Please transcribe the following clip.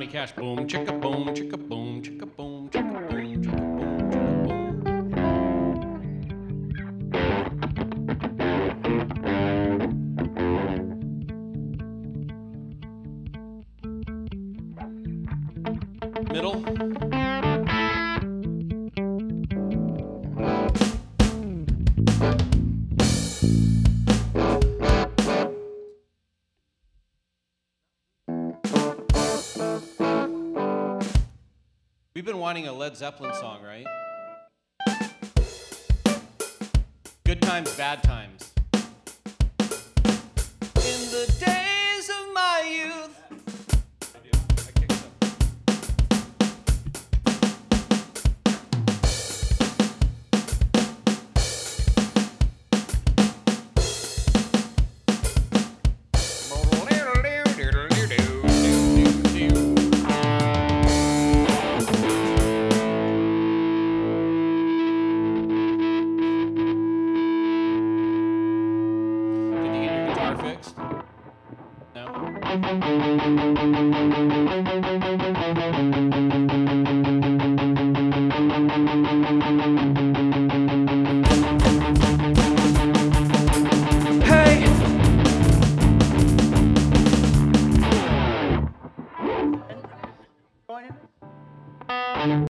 Johnny Cash. Boom, chicka boom, chicka boom, chicka boom, chicka boom, chicka boom, chicka boom. Middle. We've been wanting a Led Zeppelin song, right? Good times, bad times. In the days of my youth. I do. I kick it up. Did you get your guitar fixed? No? Hey!